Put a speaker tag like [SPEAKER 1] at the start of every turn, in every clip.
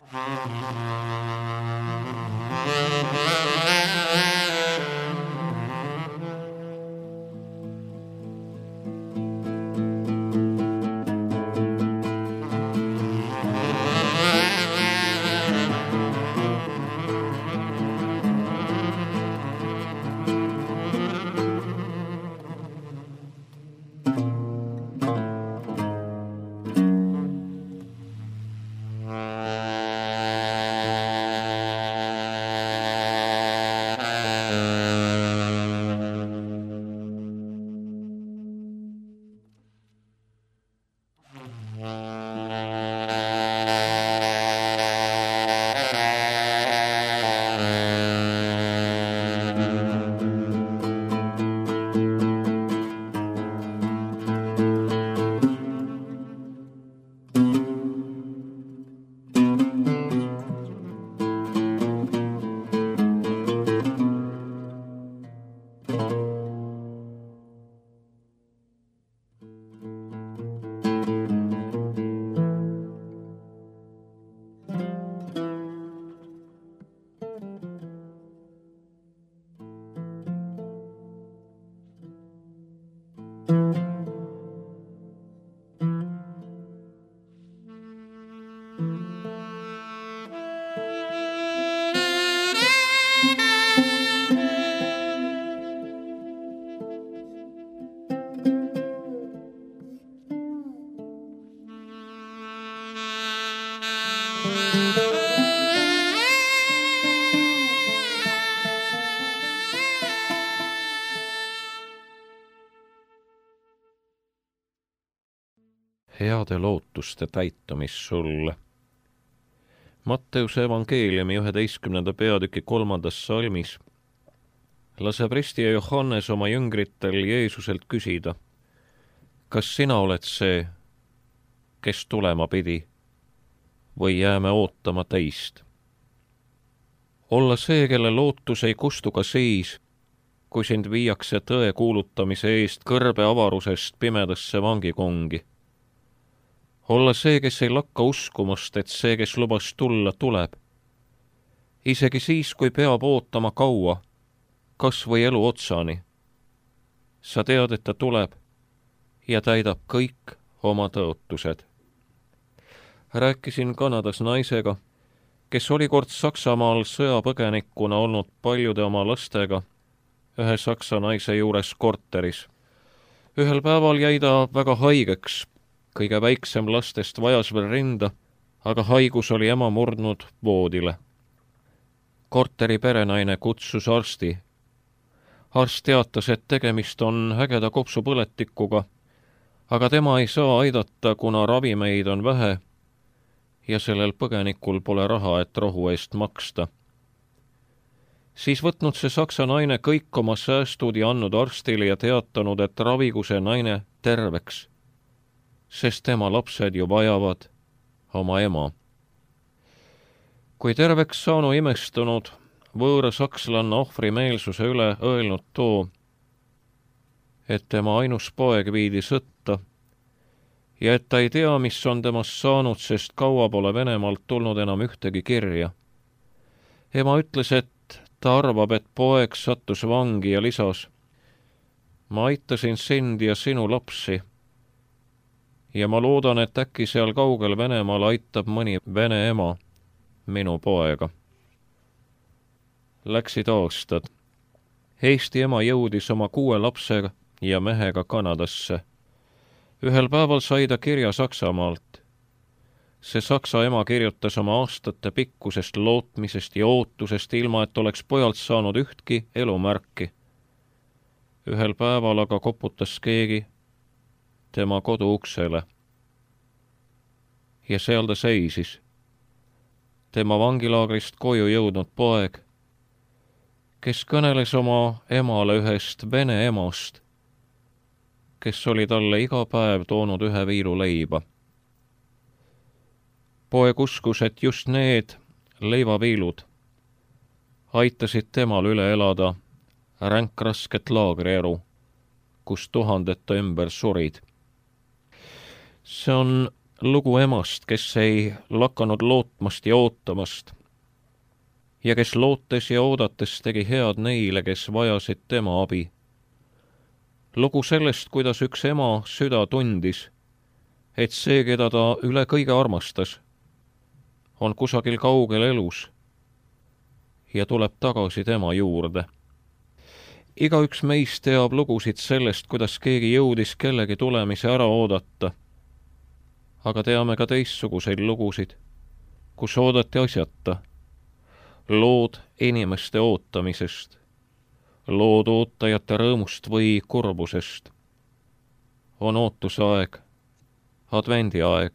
[SPEAKER 1] Heade lootuste täitumist sulle. Matteuse evangeeliumi 11. peatüki 3. salmis laseb ristija Johannes oma jüngritel Jeesuselt küsida, kas sina oled see, kes tulema pidi, või jääme ootama teist? Olla see, kelle lootus ei kustu ka siis, kui sind viiakse tõe kuulutamise eest kõrbe avarusest pimedasse vangikongi. Olla see, kes ei lakka uskumast, et see, kes lubas tulla, tuleb. Isegi siis, kui peab ootama kaua, kas või elu otsani. Sa tead, et ta tuleb ja täidab kõik oma tõotused. Rääkisin Kanadas naisega, kes oli kord Saksamaal sõjapõgenikuna olnud paljude oma lastega ühe saksa naise juures korteris. Ühel päeval jäi ta väga haigeks. Kõige väiksem lastest vajas veel rinda, aga haigus oli ema murdnud voodile. Korteri perenaine kutsus arsti. Arst teatas, et tegemist on ägeda kopsupõletikuga, aga tema ei saa aidata, kuna ravimeid on vähe ja sellel põgenikul pole raha, et rohu eest maksta. Siis võtnud see saksa naine kõik oma säästud ja andnud arstile ja teatanud, et ravigu see naine terveks, sest tema lapsed ju vajavad oma ema. Kui terveks saanu imestunud, võõra sakslanna ohvrimeelsuse üle öelnud too, et tema ainus poeg viidi sõtta ja et ta ei tea, mis on temast saanud, sest kaua pole Venemaalt tulnud enam ühtegi kirja. Ema ütles, et ta arvab, et poeg sattus vangi ja lisas, ma aitasin sind ja sinu lapsi, ja ma loodan, et äkki seal kaugel Venemaal aitab mõni vene ema minu poega. Läksid aastad. Eesti ema jõudis oma 6 lapsega ja mehega Kanadasse. Ühel päeval sai ta kirja Saksamaalt. See saksa ema kirjutas oma aastate pikkusest lootmisest ja ootusest, ilma et oleks pojalt saanud ühtki elumärki. Ühel päeval aga koputas keegi tema kodu uksele. Ja seal ta seisis. Tema vangilaagrist koju jõudnud poeg, kes kõneles oma emale ühest vene emast, kes oli talle iga päev toonud 1 viilu leiba. Poeg uskus, et just need leivaviilud aitasid temal üle elada ränkrasket laagrielu, kus tuhandete ümber surid. See on lugu emast, kes ei lakanud lootmast ja ootamast ja kes lootes ja oodates tegi head neile, kes vajasid tema abi. Lugu sellest, kuidas üks ema süda tundis, et see, keda ta üle kõige armastas, on kusagil kaugel elus ja tuleb tagasi tema juurde. Igaüks meist teab lugusid sellest, kuidas keegi jõudis kellegi tulemise ära oodata, aga teame ka teistsuguseid lugusid, kus oodati asjata. Lood inimeste ootamisest, lood ootajate rõõmust või kurbusest. On ootusaeg, advendiaeg.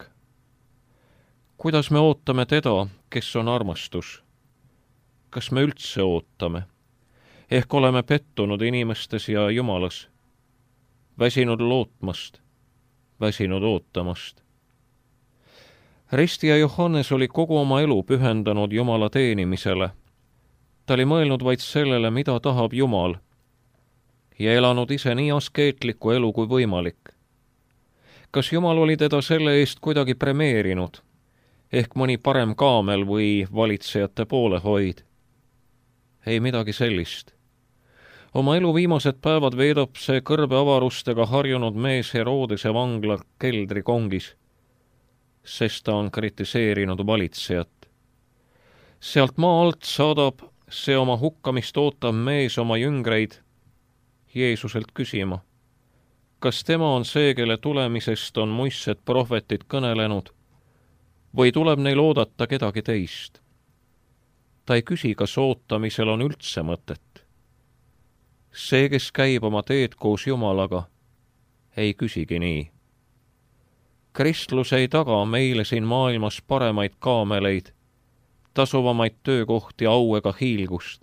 [SPEAKER 1] Kuidas me ootame teda, kes on armastus? Kas me üldse ootame? Ehk oleme pettunud inimestes ja Jumalas, väsinud lootmast, väsinud ootamast. Ristija Johannes oli kogu oma elu pühendanud Jumala teenimisele. Ta oli mõelnud vaid sellele, mida tahab Jumal, ja elanud ise nii askeetlikku elu kui võimalik. Kas Jumal oli teda selle eest kuidagi premeerinud, ehk mõni parem kaamel või valitsejate poolehoid? Ei midagi sellist. Oma elu viimased päevad veedab see kõrbeavarustega harjunud mees Herodese vangla keldrikongis, sest ta on kritiseerinud valitsejat. Sealt maa alt saadab see oma hukkamist ootav mees oma jüngreid Jeesuselt küsima, kas tema on see, kelle tulemisest on muistsed prohvetid kõnelenud, või tuleb neil oodata kedagi teist. Ta ei küsi, kas ootamisel on üldse mõtet. See, kes käib oma teed koos Jumalaga, ei küsigi nii. Kristlus ei taga meile siin maailmas paremaid kaameleid, tasuvamaid töökohti, au ega hiilgust.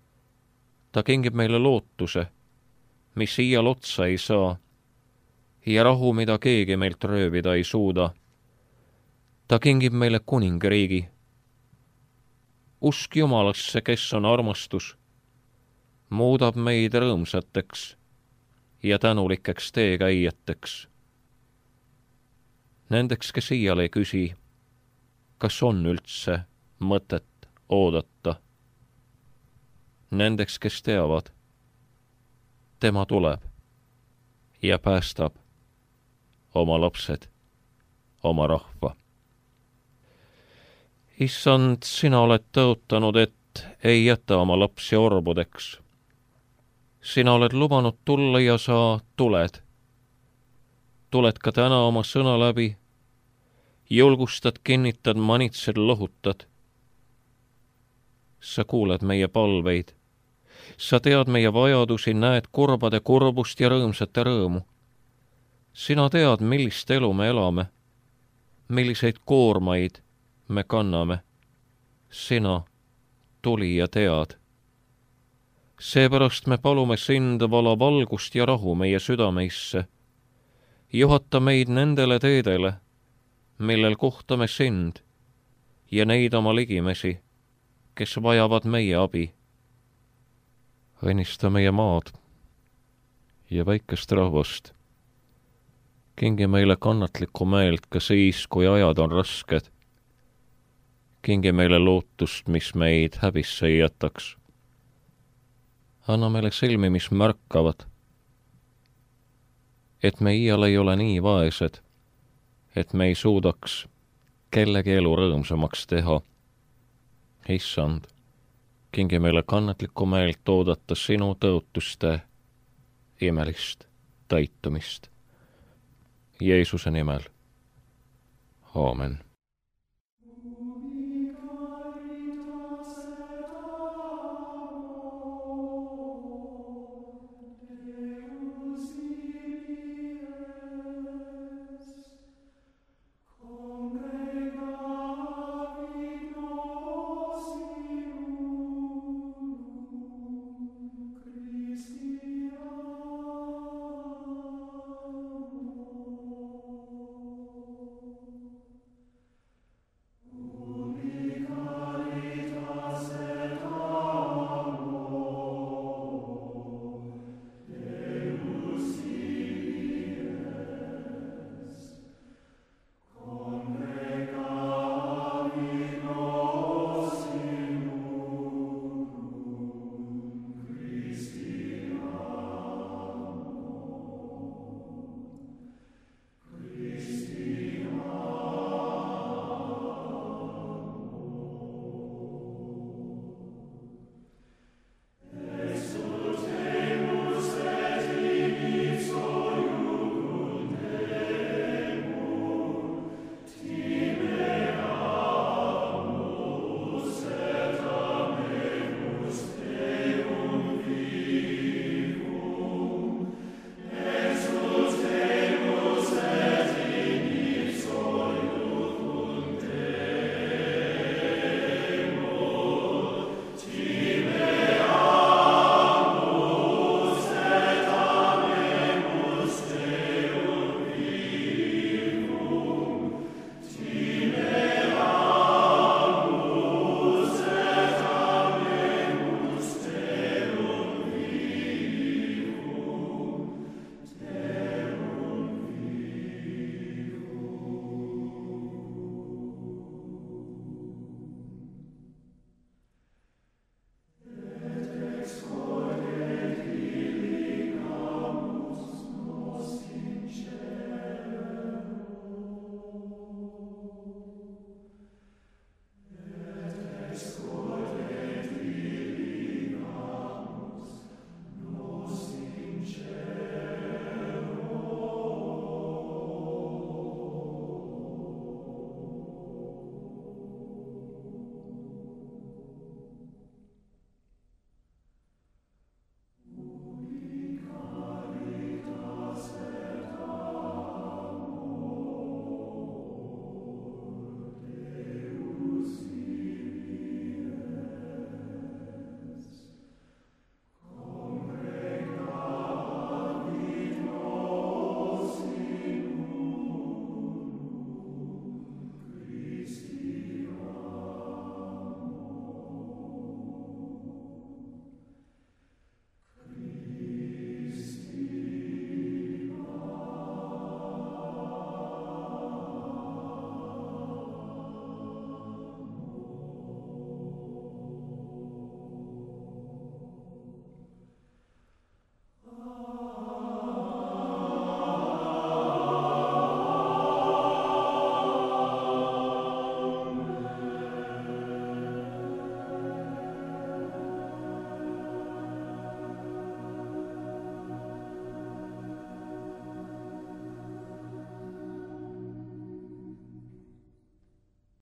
[SPEAKER 1] Ta kingib meile lootuse, mis iial otsa ei saa, ja rahu, mida keegi meilt röövida ei suuda. Ta kingib meile kuningriigi. Usk Jumalasse, kes on armastus, muudab meid rõõmsateks ja tänulikeks teekäijateks. Nendeks, kes iial ei küsi, kas on üldse mõtet oodata. Nendeks, kes teavad, tema tuleb ja päästab oma lapsed, oma rahva. Issand, sina oled tõotanud, et ei jäta oma lapsi orbudeks. Sina oled lubanud tulla ja sa tuled. Tuled ka täna oma sõna läbi, julgustad, kinnitad, manitsed, lohutad. Sa kuuled meie palveid. Sa tead meie vajadusi, näed kurbade kurbust ja rõõmsate rõõmu. Sina tead, millist elu me elame, milliseid koormaid me kanname. Sina, tulija, tead. Seepärast me palume sind, vala valgust ja rahu meie südameisse. Juhata meid nendele teedele, millel kohtame sind ja neid oma ligimesi, kes vajavad meie abi. Õnnista meie maad ja väikest rahvast. Kingi meile kannatlikku meelt ka siis, kui ajad on rasked. Kingi meile lootust, mis meid häbisse ei jätaks. Anna meile silmi, mis märkavad, et me iial ei ole nii vaesed, et me ei suudaks kellegi elu rõõmsamaks teha. Issand, kingi meile kannatlikku meelt oodata sinu tõotuste imelist täitumist. Jeesuse nimel. Aamen.